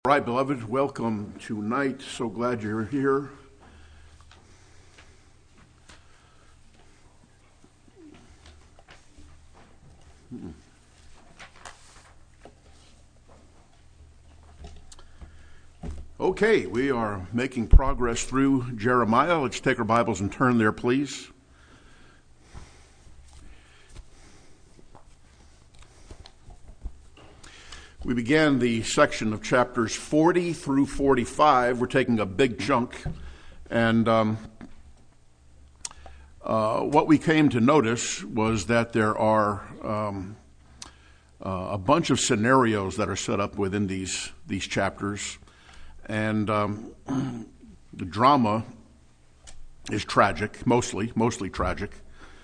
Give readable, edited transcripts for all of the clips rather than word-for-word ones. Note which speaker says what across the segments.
Speaker 1: All right, beloved, welcome tonight. So glad you're here. Okay, we are making progress through Jeremiah. Let's take our Bibles and turn there, please. We began the section of chapters 40 through 45. We're taking a big chunk. And what we came to notice was that there are a bunch of scenarios that are set up within these chapters. And the drama is tragic, mostly tragic.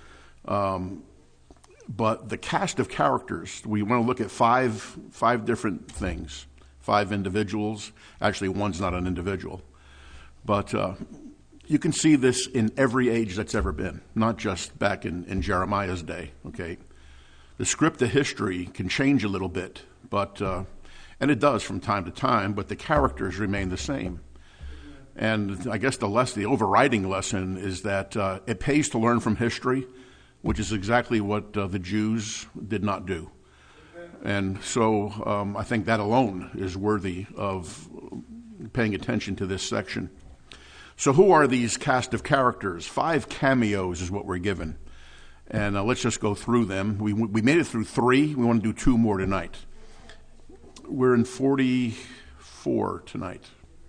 Speaker 1: But the cast of characters, we want to look at five different things, 5 individuals. Actually, one's not an individual. But you can see this in every age that's ever been, not just back in Jeremiah's day, okay? The script of history can change a little bit, but and it does from time to time, but the characters remain the same. And I guess the overriding lesson is that it pays to learn from history, which is exactly what the Jews did not do. And so I think that alone is worthy of paying attention to this section. So who are these cast of characters? 5 cameos is what we're given. And let's just go through them. We made it through 3. We want to do 2 more tonight. We're in 44 tonight.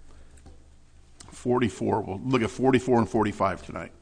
Speaker 1: 44. We'll look at 44 and 45 tonight.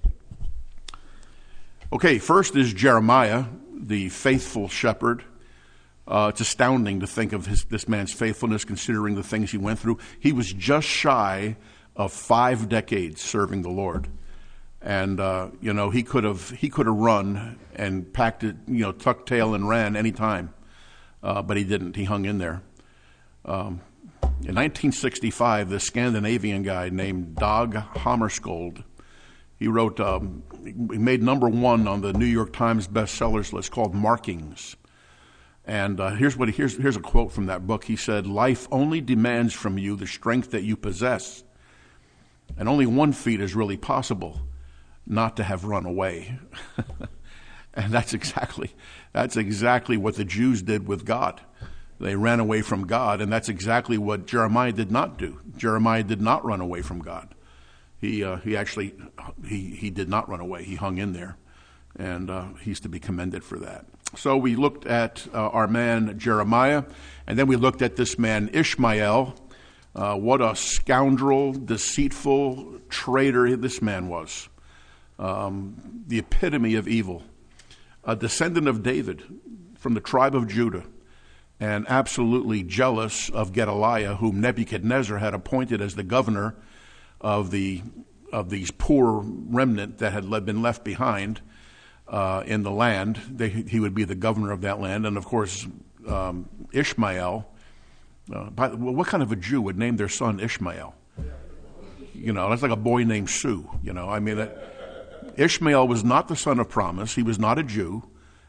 Speaker 1: Okay, first is Jeremiah, the faithful shepherd. It's astounding to think of this man's faithfulness, considering the things he went through. He was just shy of 5 decades serving the Lord, and he could have run and packed it, tucked tail and ran any time, but he didn't. He hung in there. In 1965, this Scandinavian guy named Dag Hammarskjöld, he wrote, he made number 1 on the New York Times bestsellers list called Markings. And here's a quote from that book. He said, "Life only demands from you the strength that you possess. And only one feat is really possible, not to have run away." And that's exactly what the Jews did with God. They ran away from God, and that's exactly what Jeremiah did not do. Jeremiah did not run away from God. He did not run away. He hung in there, and he's to be commended for that. So we looked at our man Jeremiah, and then we looked at this man Ishmael. What a scoundrel, deceitful traitor this man was. The epitome of evil. A descendant of David from the tribe of Judah, and absolutely jealous of Gedaliah, whom Nebuchadnezzar had appointed as the governor of these poor remnant that had been left behind in the land. He would be the governor of that land. And of course, Ishmael, what kind of a Jew would name their son Ishmael? That's like a boy named Sue. Ishmael was not the son of promise. He was not a Jew.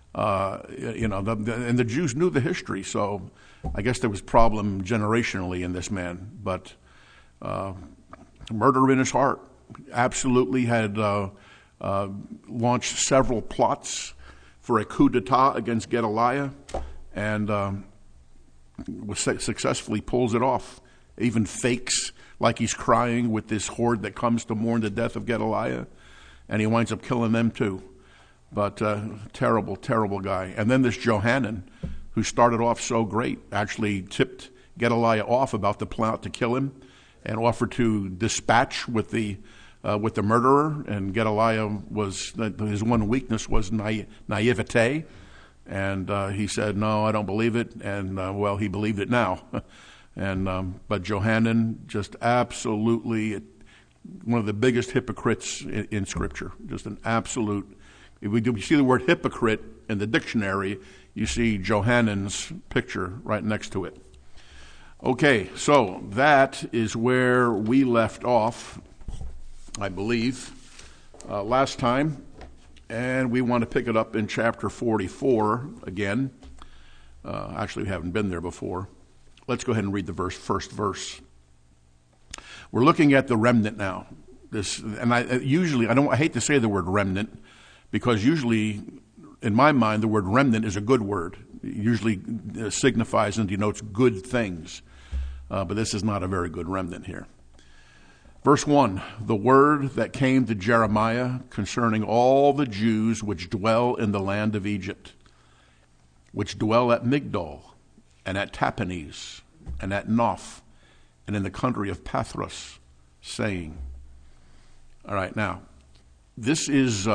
Speaker 1: And the Jews knew the history, so I guess there was problem generationally in this man. But murder in his heart. Absolutely had launched several plots for a coup d'etat against Gedaliah, and successfully pulls it off. Even fakes like he's crying with this horde that comes to mourn the death of Gedaliah, and he winds up killing them too. But terrible, terrible guy. And then this Johanan, who started off so great, actually tipped Gedaliah off about the plot to kill him, and offered to dispatch with the murderer. And Gedaliah his one weakness was naivete, and he said, "No, I don't believe it." And he believed it now. And but Johanan, just absolutely one of the biggest hypocrites in Scripture. Just an absolute. If you see the word hypocrite in the dictionary, you see Johanan's picture right next to it. Okay, so that is where we left off, I believe, last time. And we want to pick it up in chapter 44 again. Actually, we haven't been there before. let's go ahead and read the first verse. We're looking at the remnant now. I hate to say the word remnant, because usually, in my mind, the word remnant is a good word. It usually signifies and denotes good things. But this is not a very good remnant here. Verse 1, the word that came to Jeremiah concerning all the Jews which dwell in the land of Egypt, which dwell at Migdol, and at Tahpanhes, and at Noph, and in the country of Pathros, saying. All right, now, this is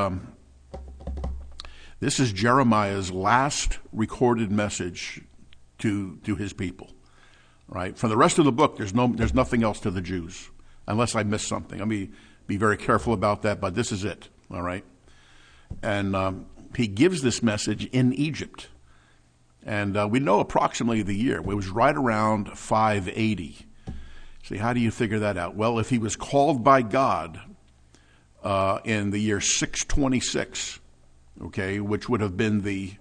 Speaker 1: Jeremiah's last recorded message to his people. Right? For the rest of the book, there's nothing else to the Jews, unless I missed something. Let me be very careful about that, but this is it. All right? And he gives this message in Egypt. And we know approximately the year. It was right around 580. See, how do you figure that out? Well, if he was called by God in the year 626, okay, which would have been the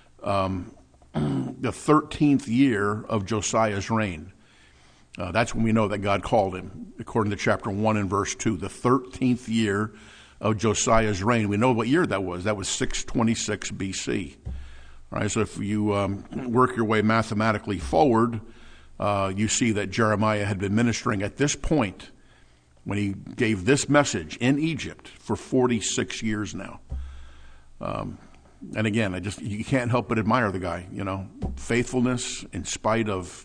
Speaker 1: 13th year of Josiah's reign. That's when we know that God called him, according to chapter 1 and verse 2, the 13th year of Josiah's reign. We know what year that was. That was 626 BC. All right, so if you work your way mathematically forward, you see that Jeremiah had been ministering at this point when he gave this message in Egypt for 46 years now. And again, you can't help but admire the guy, faithfulness in spite of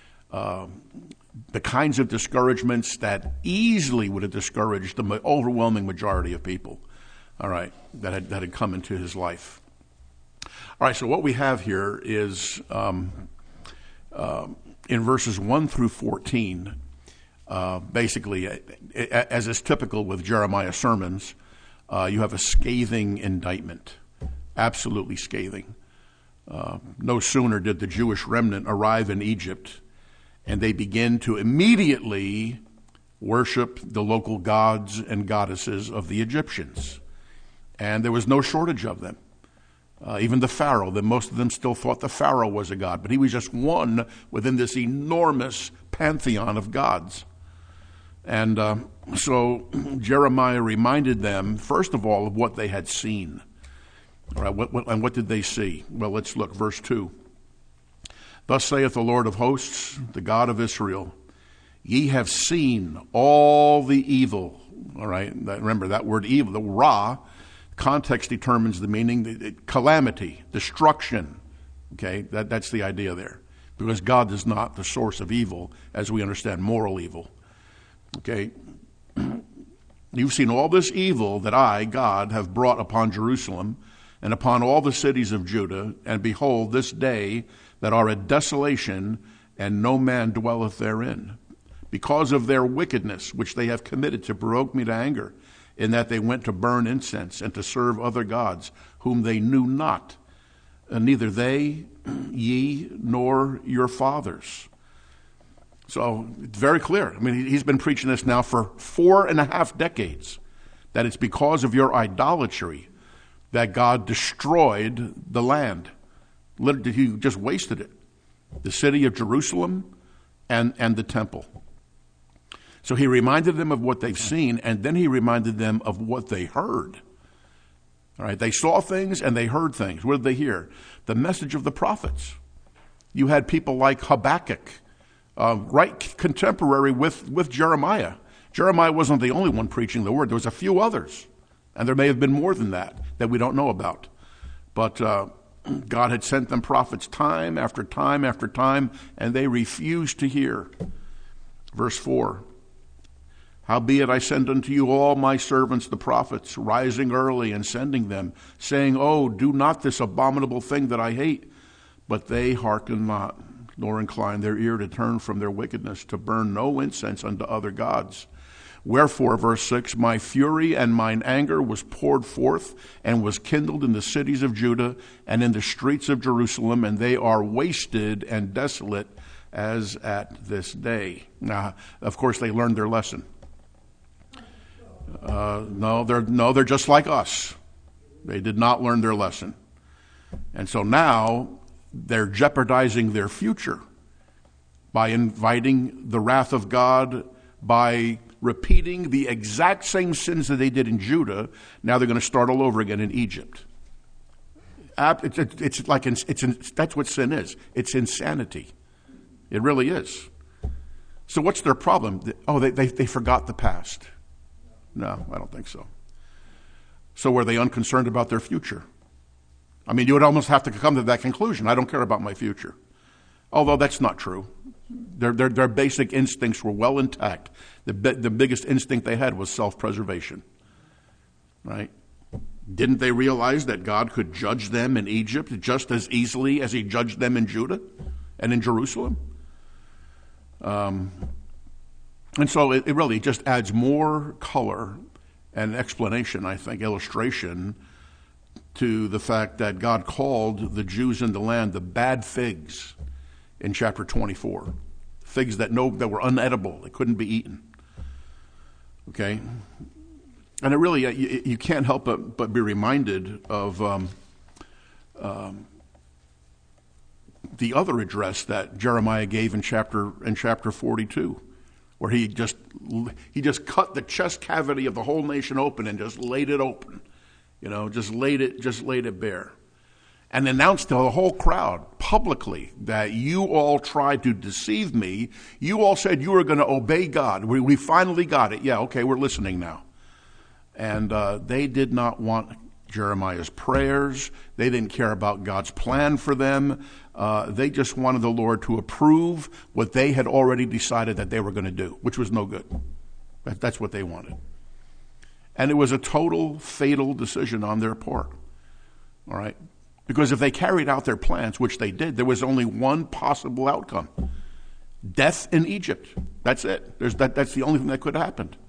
Speaker 1: the kinds of discouragements that easily would have discouraged the overwhelming majority of people, all right, that had come into his life. All right, so what we have here is in verses 1 through 14, basically, as is typical with Jeremiah's sermons, you have a scathing indictment. Absolutely scathing. No sooner did the Jewish remnant arrive in Egypt, and they begin to immediately worship the local gods and goddesses of the Egyptians. And there was no shortage of them. Even the Pharaoh, most of them still thought the Pharaoh was a god, but he was just one within this enormous pantheon of gods. And so Jeremiah reminded them, first of all, of what they had seen. All right, and what did they see? Well, let's look, verse 2. Thus saith the Lord of hosts, the God of Israel, ye have seen all the evil. All right, remember that word evil, the ra, context determines the meaning, calamity, destruction. Okay, that's the idea there. Because God is not the source of evil, as we understand moral evil. Okay, you've seen all this evil that I, God, have brought upon Jerusalem and upon all the cities of Judah, and behold, this day that are a desolation, and no man dwelleth therein, because of their wickedness which they have committed to provoke me to anger, in that they went to burn incense and to serve other gods, whom they knew not, and neither they, ye, nor your fathers. So it's very clear. I mean, he's been preaching this now for 4.5 decades, that it's because of your idolatry that God destroyed the land. Literally, he just wasted it. The city of Jerusalem and the temple. So he reminded them of what they've seen, and then he reminded them of what they heard. All right, they saw things and they heard things. What did they hear? The message of the prophets. You had people like Habakkuk, right contemporary with Jeremiah. Jeremiah wasn't the only one preaching the word. There was a few others, and there may have been more than that we don't know about. But God had sent them prophets time after time after time, and they refused to hear. Verse 4, howbeit I send unto you all my servants the prophets, rising early and sending them, saying, oh, do not this abominable thing that I hate. But they hearken not, nor incline their ear to turn from their wickedness, to burn no incense unto other gods. Wherefore, verse 6, my fury and mine anger was poured forth, and was kindled in the cities of Judah and in the streets of Jerusalem, and they are wasted and desolate as at this day. Now, of course, they learned their lesson. No, they're just like us. They did not learn their lesson. And so now they're jeopardizing their future by inviting the wrath of God, by repeating the exact same sins that they did in Judah. Now they're going to start all over again in Egypt. That's what sin is. It's insanity. It really is. So what's their problem? Oh, they forgot the past. No, I don't think so. So were they unconcerned about their future? I mean, you would almost have to come to that conclusion. I don't care about my future. Although that's not true. Their basic instincts were well intact. The biggest instinct they had was self-preservation. Right? Didn't they realize that God could judge them in Egypt just as easily as he judged them in Judah and in Jerusalem? And so it really just adds more color and explanation, I think, illustration to the fact that God called the Jews in the land the bad figs in chapter 24. Figs that were unedible. They couldn't be eaten. Okay? And it really, you can't help but be reminded of the other address that Jeremiah gave in chapter 42, where he just cut the chest cavity of the whole nation open and just laid it open, just laid it bare, and announced to the whole crowd publicly that you all tried to deceive me. You all said you were going to obey God. We finally got it. Yeah, okay, we're listening now. And they did not want Jeremiah's prayers. They didn't care about God's plan for them. They just wanted the Lord to approve what they had already decided that they were going to do, which was no good. That's what they wanted. And it was a total fatal decision on their part. All right? Because if they carried out their plans, which they did, there was only one possible outcome. Death in Egypt. That's it. That's the only thing that could have happened.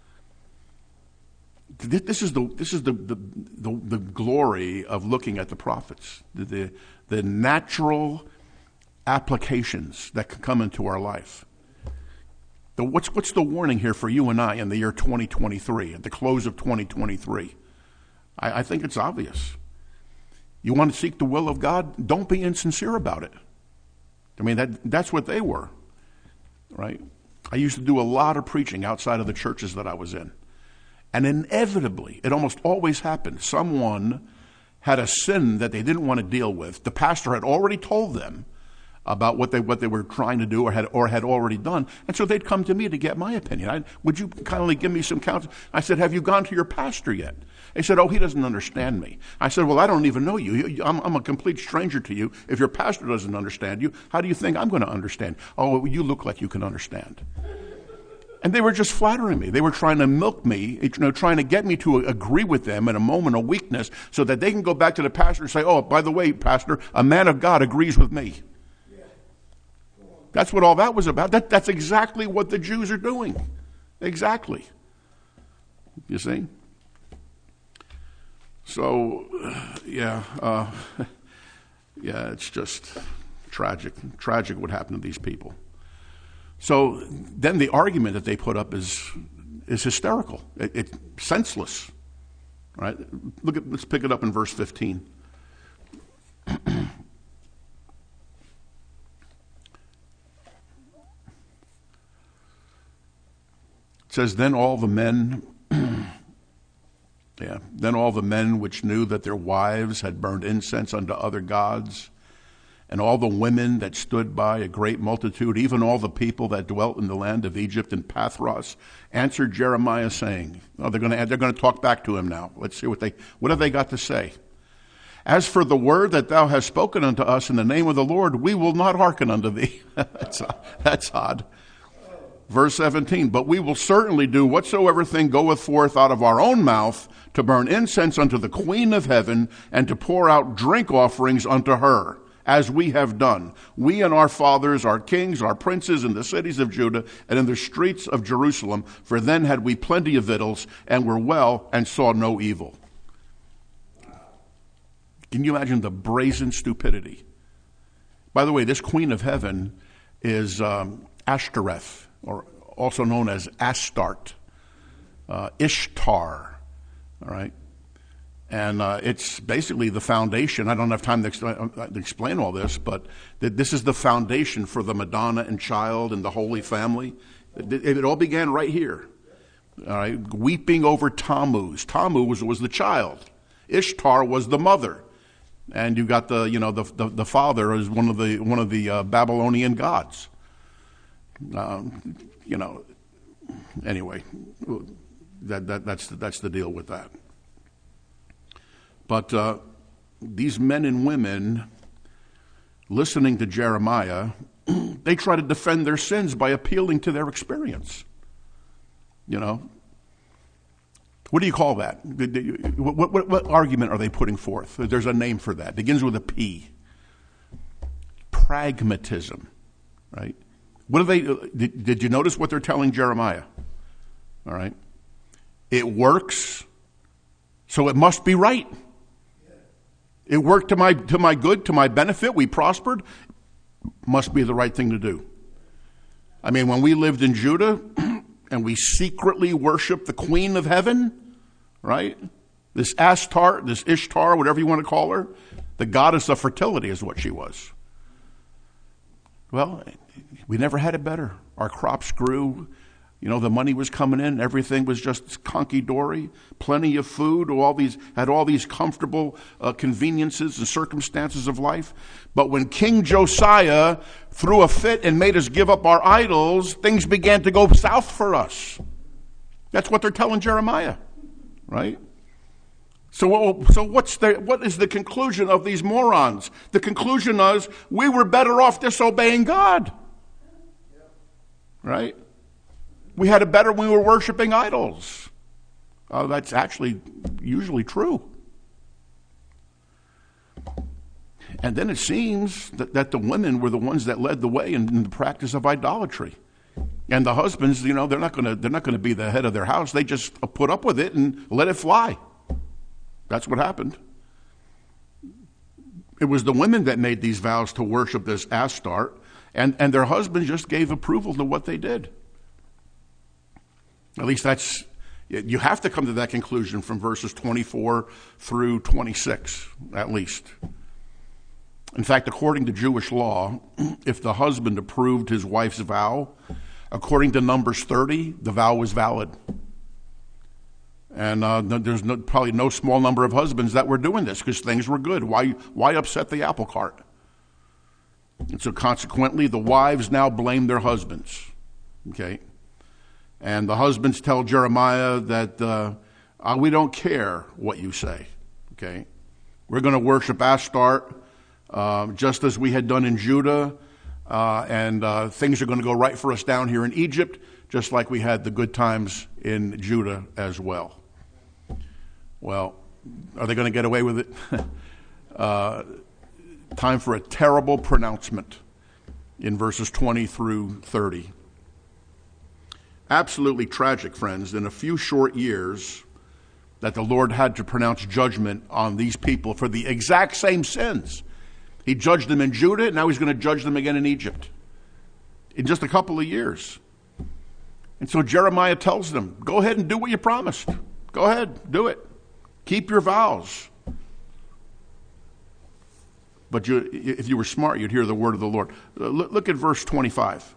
Speaker 1: This is the glory of looking at the prophets, the natural applications that can come into our life. What's the warning here for you and I in the year 2023, at the close of 2023? I think it's obvious. You want to seek the will of God? Don't be insincere about it. I mean, that's what they were, right? I used to do a lot of preaching outside of the churches that I was in. And inevitably, it almost always happened, someone had a sin that they didn't want to deal with. The pastor had already told them about what they were trying to do or had already done. And so they'd come to me to get my opinion. Would you kindly give me some counsel? I said, have you gone to your pastor yet? They said, oh, he doesn't understand me. I said, well, I don't even know you. I'm a complete stranger to you. If your pastor doesn't understand you, how do you think I'm going to understand? Oh, you look like you can understand. And they were just flattering me. They were trying to milk me, trying to get me to agree with them in a moment of weakness so that they can go back to the pastor and say, oh, by the way, pastor, a man of God agrees with me. That's what all that was about. That's exactly what the Jews are doing. Exactly. You see? So, it's just tragic. Tragic what happened to these people. So then the argument that they put up is hysterical. It's senseless. Right? Let's pick it up in verse 15. It says, then all the men which knew that their wives had burned incense unto other gods, and all the women that stood by, a great multitude, even all the people that dwelt in the land of Egypt and Pathros, answered Jeremiah, saying, "Oh, they're going to talk back to him now. Let's see what have they got to say. As for the word that thou hast spoken unto us in the name of the Lord, we will not hearken unto thee." That's odd. Verse 17, but we will certainly do whatsoever thing goeth forth out of our own mouth to burn incense unto the Queen of heaven and to pour out drink offerings unto her, as we have done, we and our fathers, our kings, our princes in the cities of Judah and in the streets of Jerusalem, for then had we plenty of victuals and were well and saw no evil. Can you imagine the brazen stupidity? By the way, this Queen of heaven is Ashtoreth, or also known as Astarte, Ishtar, all right? And it's basically the foundation. I don't have time to explain all this, but this is the foundation for the Madonna and Child and the Holy Family. It all began right here. All right, weeping over Tammuz. Tammuz was the child. Ishtar was the mother, and you got the father as one of the Babylonian gods. Anyway, that's the deal with that. But these men and women listening to Jeremiah, they try to defend their sins by appealing to their experience. What do you call that? What argument are they putting forth? There's a name for that. It begins with a P. Pragmatism, right? What do they? Did you notice what they're telling Jeremiah? All right, it works, so it must be right. It worked to my good, to my benefit. We prospered. Must be the right thing to do. I mean, when we lived in Judah and we secretly worshiped the Queen of Heaven, right? This Ishtar, whatever you want to call her, the goddess of fertility is what she was. Well, we never had it better. Our crops grew. The money was coming in. Everything was just hunky-dory. Plenty of food. Had all these comfortable conveniences and circumstances of life. But when King Josiah threw a fit and made us give up our idols, things began to go south for us. That's what they're telling Jeremiah, right? So what is the conclusion of these morons? The conclusion is we were better off disobeying God, right? We had it better when we were worshiping idols. That's actually usually true. And then it seems that the women were the ones that led the way in the practice of idolatry. And the husbands, they're not going to be the head of their house. They just put up with it and let it fly. That's what happened. It was the women that made these vows to worship this Astarte, and their husbands just gave approval to what they did. At least you have to come to that conclusion from verses 24 through 26, at least. In fact, according to Jewish law, if the husband approved his wife's vow, according to Numbers 30, the vow was valid. And there's probably no small number of husbands that were doing this because things were good. Why upset the apple cart? And so consequently, the wives now blame their husbands. Okay? And the husbands tell Jeremiah that we don't care what you say. Okay? We're going to worship Astarte just as we had done in Judah. And things are going to go right for us down here in Egypt, just like we had the good times in Judah as well. Well, are they going to get away with it? Time for a terrible pronouncement in verses 20 through 30. Absolutely tragic, friends, in a few short years that the Lord had to pronounce judgment on these people for the exact same sins. He judged them in Judah, now he's going to judge them again in Egypt in just a couple of years. And so Jeremiah tells them, go ahead and do what you promised. Go ahead, do it. Keep your vows. But if you were smart, you'd hear the word of the Lord. Look at verse 25.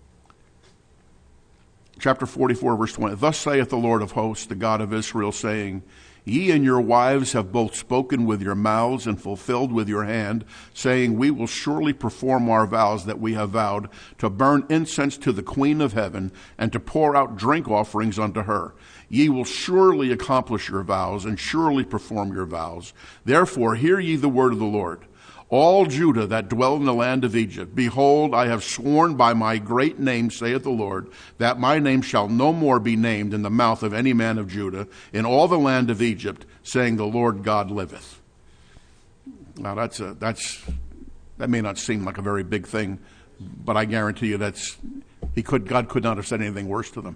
Speaker 1: Chapter 44, verse 20. Thus saith the Lord of hosts, the God of Israel, saying, Ye and your wives have both spoken with your mouths and fulfilled with your hand, saying, We will surely perform our vows that we have vowed, to burn incense to the Queen of Heaven, and to pour out drink offerings unto her. Ye will surely accomplish your vows, and surely perform your vows. Therefore hear ye the word of the Lord. All Judah that dwell in the land of Egypt, behold, I have sworn by my great name, saith the Lord, that my name shall no more be named in the mouth of any man of Judah in all the land of Egypt, saying, The Lord God liveth. Now that may not seem like a very big thing, but I guarantee you God could not have said anything worse to them.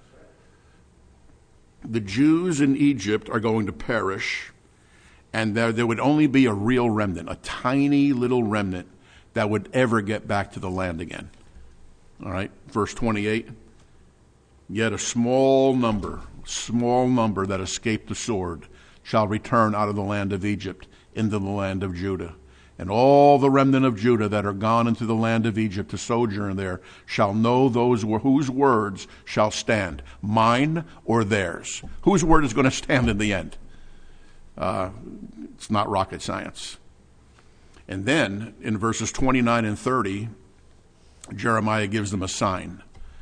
Speaker 1: The Jews in Egypt are going to perish. And there would only be a real remnant, a tiny little remnant that would ever get back to the land again. All right, verse 28. Yet a small number that escaped the sword, shall return out of the land of Egypt into the land of Judah. And all the remnant of Judah that are gone into the land of Egypt to sojourn there shall know those whose words shall stand, mine or theirs. Whose word is going to stand in the end? It's not rocket science. And then in verses 29 and 30, Jeremiah gives them a sign.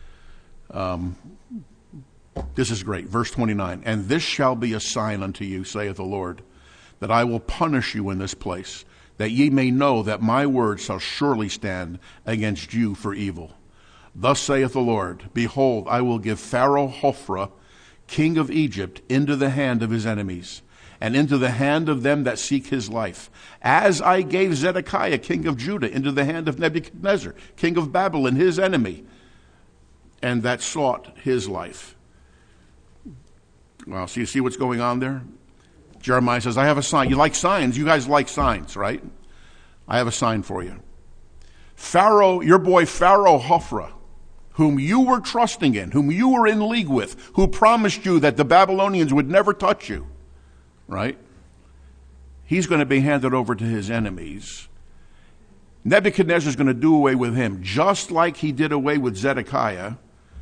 Speaker 1: This is great. Verse 29, and this shall be a sign unto you, saith the Lord, that I will punish you in this place, that ye may know that my word shall surely stand against you for evil. Thus saith the Lord, behold, I will give Pharaoh Hophra, king of Egypt, into the hand of his enemies, and into the hand of them that seek his life, as I gave Zedekiah, king of Judah, into the hand of Nebuchadnezzar, king of Babylon, his enemy, and that sought his life. Well, so you see what's going on there? Jeremiah says, I have a sign. You like signs? You guys like signs, right? I have a sign for you. Pharaoh, your boy Pharaoh Hophra, whom you were trusting in, whom you were in league with, who promised you that the Babylonians would never touch you, right? He's going to be handed over to his enemies. Nebuchadnezzar is going to do away with him, just like he did away with Zedekiah.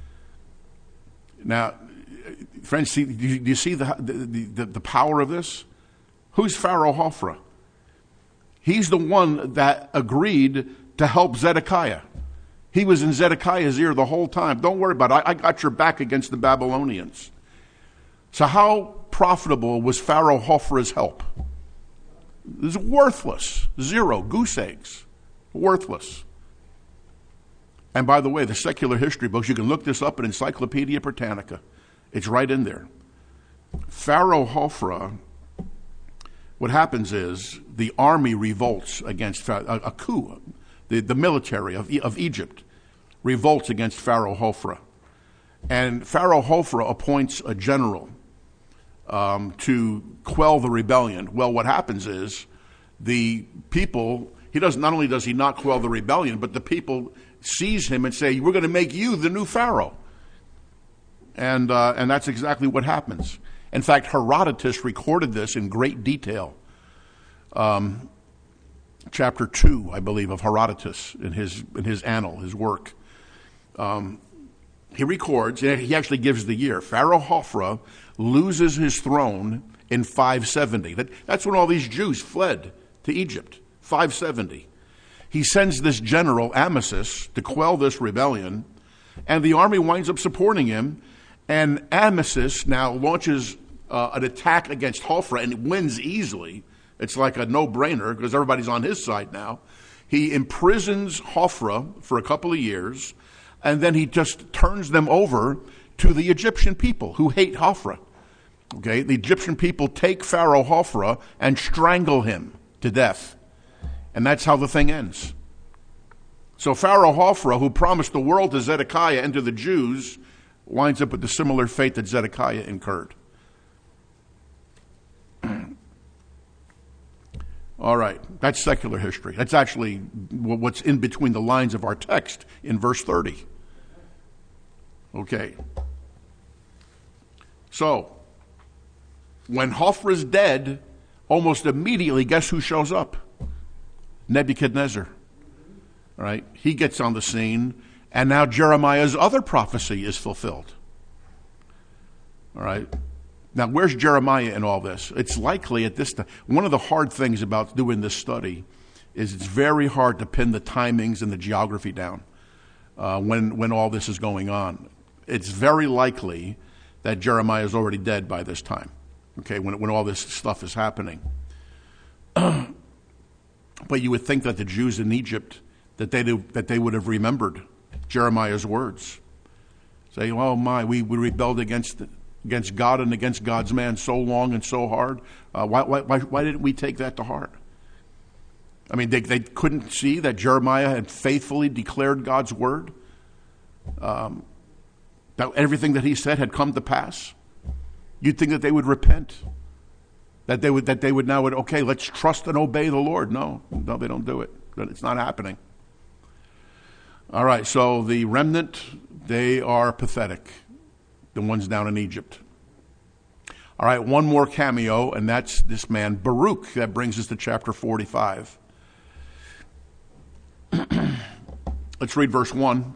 Speaker 1: Now, friends, do you see the power of this? Who's Pharaoh Hophra? He's the one that agreed to help Zedekiah. He was in Zedekiah's ear the whole time. Don't worry about it. I got your back against the Babylonians. So how profitable was Pharaoh Hophra's help? It was worthless. Zero. Goose eggs. Worthless. And by the way, the secular history books, you can look this up in Encyclopedia Britannica. It's right in there. Pharaoh Hophra, what happens is the army revolts against a coup. The military of Egypt revolts against Pharaoh Hophra. And Pharaoh Hophra appoints a general to quell the rebellion. Well, what happens is the people, not only does he not quell the rebellion, but the people seize him and say, we're going to make you the new Pharaoh. And that's exactly what happens. In fact, Herodotus recorded this in great detail. Chapter 2, I believe, of Herodotus in his annal, his work. He records, and he actually gives the year. Pharaoh Hophra loses his throne in 570. That's when all these Jews fled to Egypt, 570. He sends this general, Amasis, to quell this rebellion, and the army winds up supporting him. And Amasis now launches an attack against Hophra and wins easily. It's like a no-brainer because everybody's on his side now. He imprisons Hophra for a couple of years, and then he just turns them over to the Egyptian people who hate Hophra. Okay, the Egyptian people take Pharaoh Hophra and strangle him to death. And that's how the thing ends. So Pharaoh Hophra, who promised the world to Zedekiah and to the Jews, winds up with the similar fate that Zedekiah incurred. All right, that's secular history. That's actually what's in between the lines of our text in verse 30. Okay. So, when Hophra's dead, almost immediately, guess who shows up? Nebuchadnezzar. All right, he gets on the scene, and now Jeremiah's other prophecy is fulfilled. All right. Now, where's Jeremiah in all this? It's likely at this time. One of the hard things about doing this study is it's very hard to pin the timings and the geography down when all this is going on. It's very likely that Jeremiah is already dead by this time, okay, when all this stuff is happening. But you would think that the Jews in Egypt, that they would have remembered Jeremiah's words. Say, oh my, we rebelled against God and against God's man so long and so hard. Why didn't we take that to heart? I mean, they couldn't see that Jeremiah had faithfully declared God's word, that everything that he said had come to pass. You'd think that they would repent, that they would now, okay, let's trust and obey the Lord. No, they don't do it. It's not happening. All right, so the remnant, they are pathetic, the ones down in Egypt. All right, one more cameo, and that's this man, Baruch. That brings us to chapter 45. Let's read verse 1.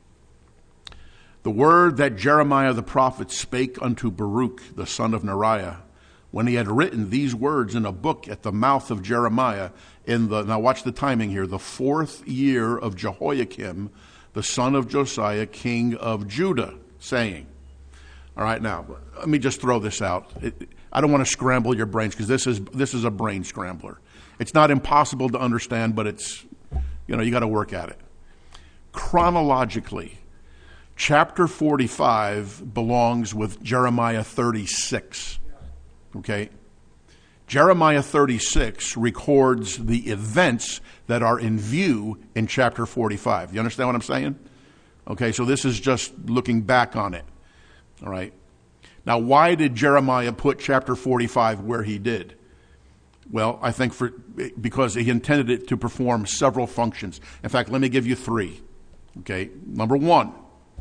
Speaker 1: The word that Jeremiah the prophet spake unto Baruch, the son of Neriah, when he had written these words in a book at the mouth of Jeremiah, now watch the timing here, the 4th year of Jehoiakim, the son of Josiah, king of Judah, saying. All right, now, let me just throw this out. I don't want to scramble your brains because this is a brain scrambler. It's not impossible to understand, but it's, you got to work at it. Chronologically, chapter 45 belongs with Jeremiah 36. Okay? Jeremiah 36 records the events that are in view in chapter 45. You understand what I'm saying? Okay, so this is just looking back on it. All right. Now, why did Jeremiah put chapter 45 where he did? Well, I think because he intended it to perform several functions. In fact, let me give you 3. Okay. Number 1,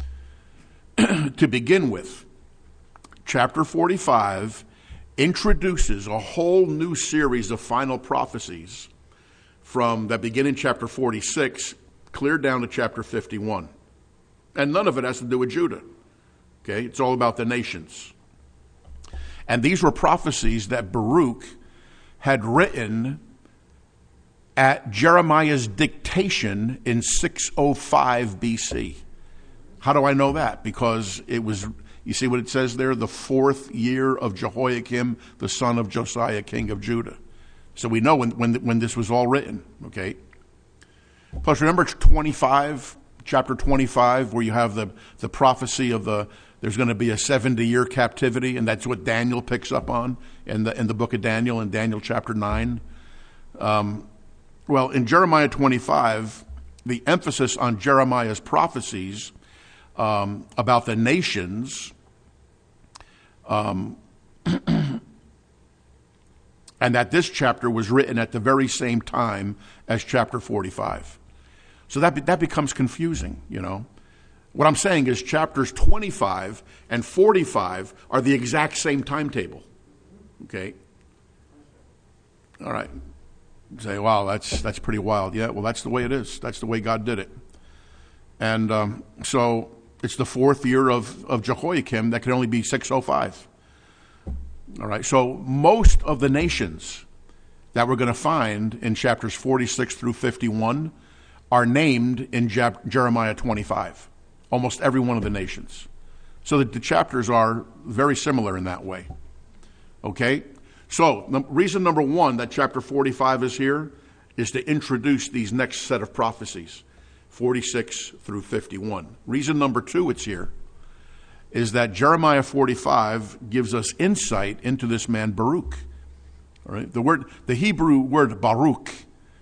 Speaker 1: to begin with, chapter 45 introduces a whole new series of final prophecies from that begin in chapter 46 clear down to chapter 51. And none of it has to do with Judah. Okay, it's all about the nations. And these were prophecies that Baruch had written at Jeremiah's dictation in 605 BC. How do I know that? Because it was, you see what it says there? The 4th year of Jehoiakim, the son of Josiah, king of Judah. So we know when this was all written, okay? Plus, remember chapter 25, where you have the prophecy of there's going to be a 70-year captivity, and that's what Daniel picks up on in the book of Daniel, in Daniel chapter 9. Well, in Jeremiah 25, the emphasis on Jeremiah's prophecies about the nations, and that this chapter was written at the very same time as chapter 45. So that becomes confusing, What I'm saying is chapters 25 and 45 are the exact same timetable. Okay? All right. You say, wow, that's pretty wild. Yeah, well, that's the way it is. That's the way God did it. And so it's the 4th year of Jehoiakim. That can only be 605. All right. So most of the nations that we're going to find in chapters 46 through 51 are named in Jeremiah 25. Almost every one of the nations. So that the chapters are very similar in that way. Okay? So, reason number 1 that chapter 45 is here is to introduce these next set of prophecies, 46 through 51. Reason number 2 it's here is that Jeremiah 45 gives us insight into this man Baruch. All right? The Hebrew word Baruch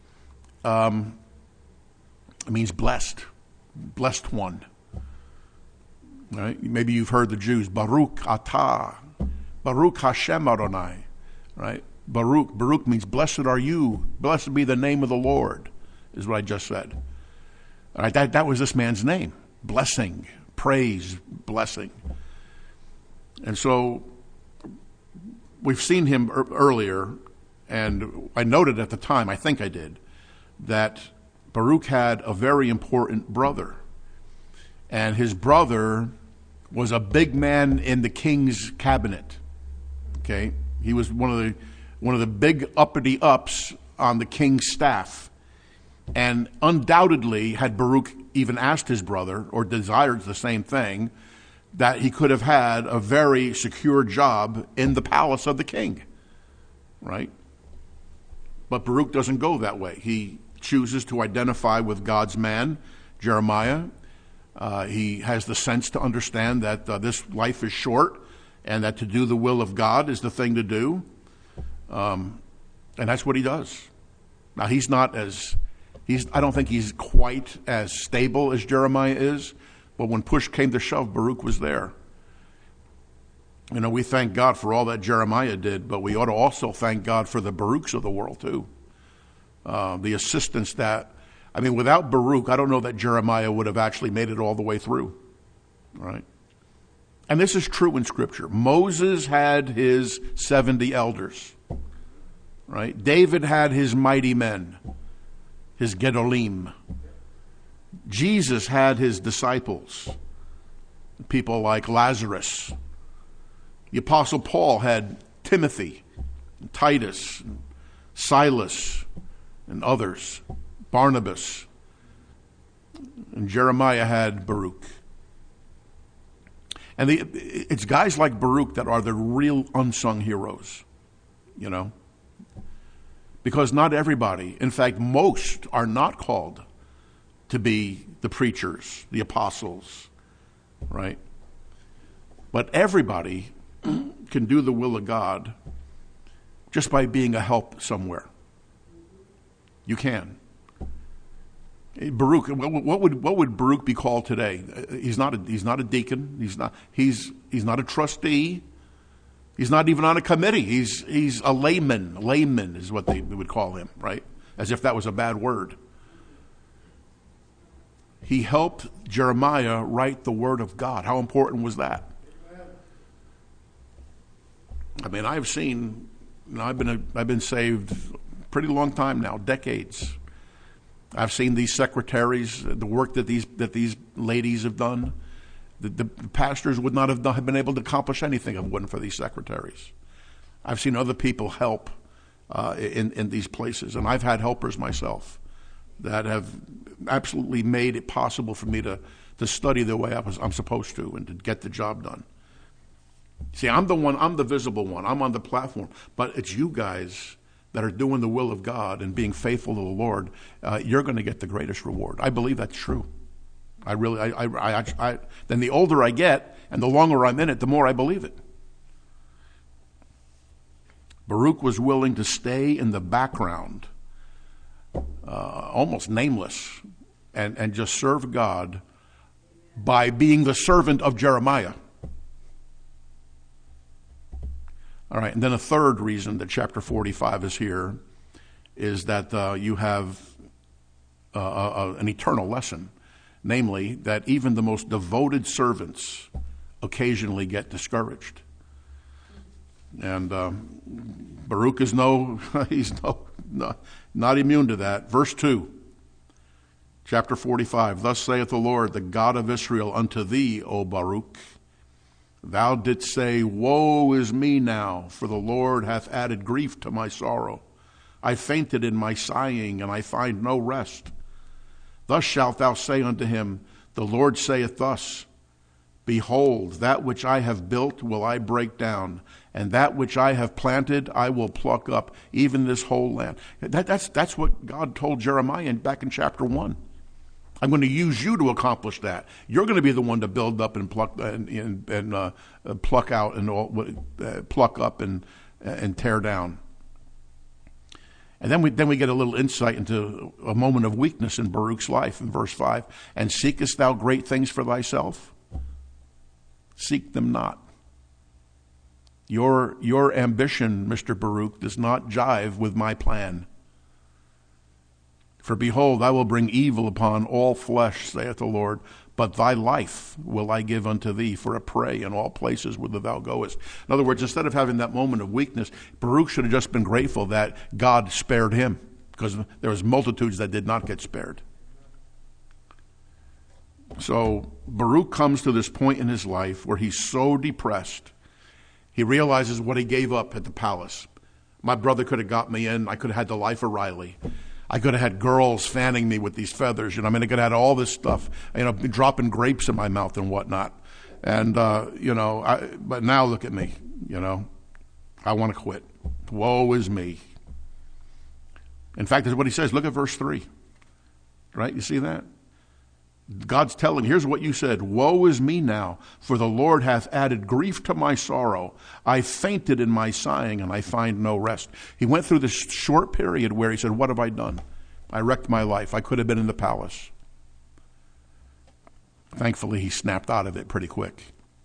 Speaker 1: means blessed one. Right? Maybe you've heard the Jews, Baruch atah, Baruch Hashem Adonai, right? Baruch means blessed are you, blessed be the name of the Lord, is what I just said. All right, that was this man's name, blessing, praise, blessing. And so we've seen him earlier, and I noted at the time, I think I did, that Baruch had a very important brother. And his brother was a big man in the king's cabinet. Okay, he was one of the big uppity ups on the king's staff, and undoubtedly, had Baruch even asked his brother or desired the same thing, that he could have had a very secure job in the palace of the king. Right? But Baruch doesn't go that way. He chooses to identify with God's man, Jeremiah. He has the sense to understand that this life is short and that to do the will of God is the thing to do. And that's what he does. Now, I don't think he's quite as stable as Jeremiah is, but when push came to shove, Baruch was there. We thank God for all that Jeremiah did, but we ought to also thank God for the Baruchs of the world too. The assistance without Baruch, I don't know that Jeremiah would have actually made it all the way through. Right? And this is true in Scripture. Moses had his 70 elders, right? David had his mighty men, his Gedolim. Jesus had his disciples, people like Lazarus. The Apostle Paul had Timothy, and Titus, and Silas, and others, Barnabas. And Jeremiah had Baruch. And it's guys like Baruch that are the real unsung heroes, you know. Because not everybody, in fact, most are not called to be the preachers, the apostles, right? But everybody can do the will of God just by being a help somewhere. You can. Baruch, what would Baruch be called today? He's not a deacon. He's not a trustee. He's not even on a committee. He's a layman. Layman is what they would call him, right? As if that was a bad word. He helped Jeremiah write the word of God. How important was that? I mean, I've been saved a pretty long time now, decades. I've seen these secretaries, the work that these ladies have done. The pastors would not have been able to accomplish anything if it wasn't for these secretaries. I've seen other people help in these places, and I've had helpers myself that have absolutely made it possible for me to study the way I'm supposed to and to get the job done. See, I'm the visible one. I'm on the platform, but it's you guys that are doing the will of God and being faithful to the Lord. You're going to get the greatest reward. I believe that's true. Then the older I get and the longer I'm in it, the more I believe it. Baruch was willing to stay in the background, almost nameless, and just serve God by being the servant of Jeremiah. All right, and then a third reason that chapter 45 is here is that you have an eternal lesson. Namely, that even the most devoted servants occasionally get discouraged. And Baruch is he's not immune to that. Verse 2, chapter 45, thus saith the Lord, the God of Israel, unto thee, O Baruch, thou didst say, woe is me now, for the Lord hath added grief to my sorrow. I fainted in my sighing, and I find no rest. Thus shalt thou say unto him, the Lord saith thus, behold, that which I have built will I break down, and that which I have planted I will pluck up, even this whole land. That's what God told Jeremiah back in chapter 1. I'm going to use you to accomplish that. You're going to be the one to build up and pluck pluck out and pluck up and tear down. And then we get a little insight into a moment of weakness in Baruch's life in verse 5. And seekest thou great things for thyself? Seek them not. Your ambition, Mr. Baruch, does not jive with my plan. For behold, I will bring evil upon all flesh, saith the Lord, but thy life will I give unto thee for a prey in all places whither thou goest. In other words, instead of having that moment of weakness, Baruch should have just been grateful that God spared him, because there was multitudes that did not get spared. So Baruch comes to this point in his life where he's so depressed. He realizes what he gave up at the palace. My brother could have got me in. I could have had the life of Riley. I could have had girls fanning me with these feathers. I could have had all this stuff, dropping grapes in my mouth and whatnot. And, but now look at me, I want to quit. Woe is me. In fact, that's what he says. Look at verse 3. Right? You see that? God's telling, here's what you said, woe is me now, for the Lord hath added grief to my sorrow. I fainted in my sighing, and I find no rest. He went through this short period where he said, what have I done? I wrecked my life. I could have been in the palace. Thankfully, he snapped out of it pretty quick.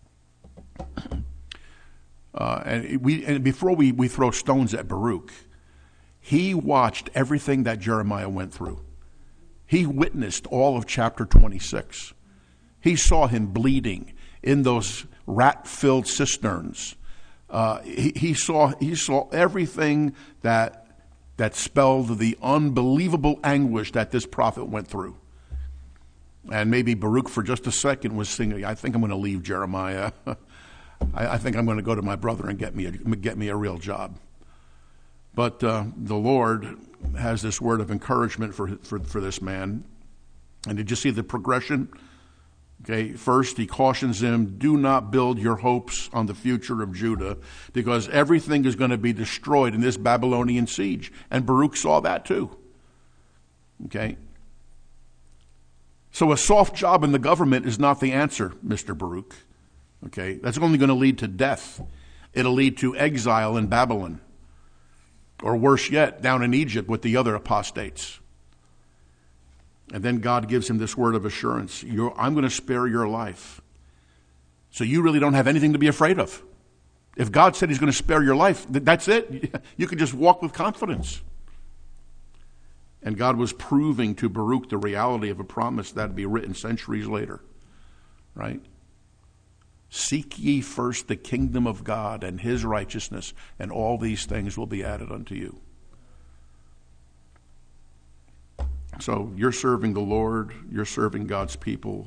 Speaker 1: And before we throw stones at Baruch, he watched everything that Jeremiah went through. He witnessed all of chapter 26. He saw him bleeding in those rat-filled cisterns. He saw everything that spelled the unbelievable anguish that this prophet went through. And maybe Baruch for just a second was thinking, I think I'm going to leave Jeremiah. I think I'm going to go to my brother and get me a real job. But the Lord has this word of encouragement for this man. And did you see the progression? Okay, first he cautions him, do not build your hopes on the future of Judah, because everything is going to be destroyed in this Babylonian siege. And Baruch saw that too. Okay? So a soft job in the government is not the answer, Mr. Baruch. Okay? That's only going to lead to death. It'll lead to exile in Babylon. Or worse yet, down in Egypt with the other apostates. And then God gives him this word of assurance. I'm going to spare your life. So you really don't have anything to be afraid of. If God said he's going to spare your life, that's it. You can just walk with confidence. And God was proving to Baruch the reality of a promise that would be written centuries later. Right? Seek ye first the kingdom of God and his righteousness, and all these things will be added unto you. So you're serving the Lord, you're serving God's people.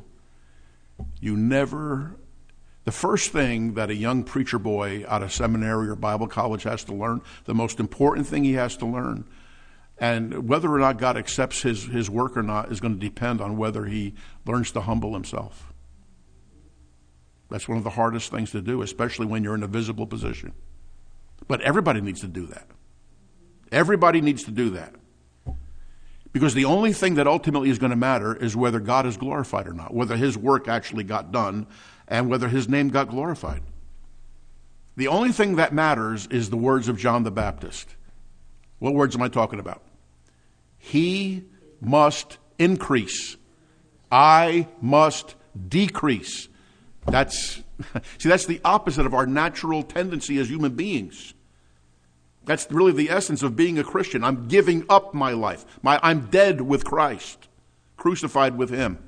Speaker 1: The first thing that a young preacher boy out of seminary or Bible college has to learn, the most important thing he has to learn, and whether or not God accepts his work or not is going to depend on whether he learns to humble himself. That's one of the hardest things to do, especially when you're in a visible position. But everybody needs to do that. Everybody needs to do that. Because the only thing that ultimately is going to matter is whether God is glorified or not, whether his work actually got done, and whether his name got glorified. The only thing that matters is the words of John the Baptist. What words am I talking about? He must increase. I must decrease. That's the opposite of our natural tendency as human beings. That's really the essence of being a Christian. I'm giving up my life. I'm dead with Christ, crucified with him.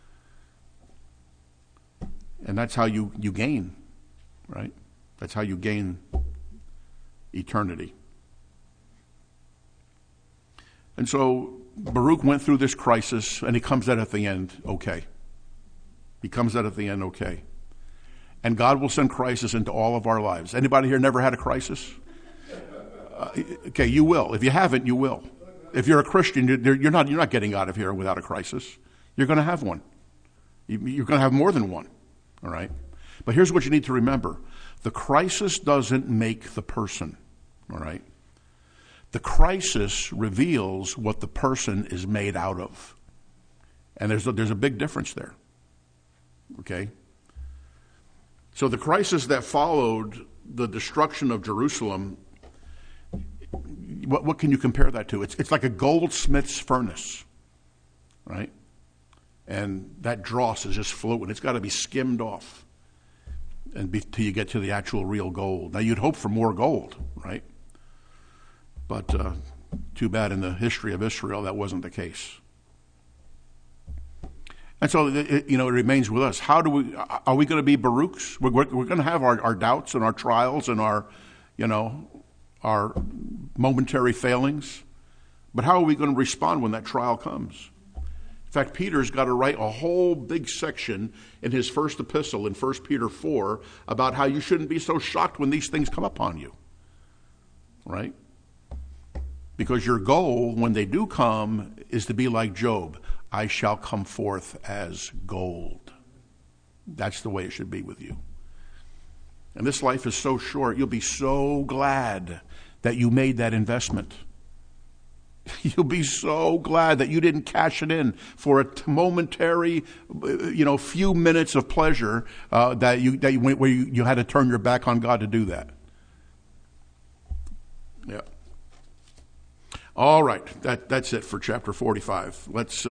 Speaker 1: And that's how you gain, right? That's how you gain eternity. And so Baruch went through this crisis, and he comes out at the end okay. He comes out at the end okay. And God will send crisis into all of our lives. Anybody here never had a crisis? Okay, you will. If you haven't, you will. If you're a Christian, you're not getting out of here without a crisis. You're going to have one. You're going to have more than one. All right? But here's what you need to remember. The crisis doesn't make the person. All right? The crisis reveals what the person is made out of. And there's a big difference there. Okay? So the crisis that followed the destruction of Jerusalem, what can you compare that to? It's like a goldsmith's furnace, right? And that dross is just fluid. It's got to be skimmed off until you get to the actual real gold. Now, you'd hope for more gold, right? But too bad in the history of Israel that wasn't the case. And so, it remains with us. Are we going to be Baruchs? We're going to have our doubts and our trials and our momentary failings. But how are we going to respond when that trial comes? In fact, Peter's got to write a whole big section in his first epistle in 1 Peter 4 about how you shouldn't be so shocked when these things come upon you. Right? Because your goal, when they do come, is to be like Job. I shall come forth as gold. That's the way it should be with you. And this life is so short, you'll be so glad that you made that investment. You'll be so glad that you didn't cash it in for a momentary, few minutes of pleasure where you had to turn your back on God to do that. Yeah. All right, that's it for chapter 45. Let's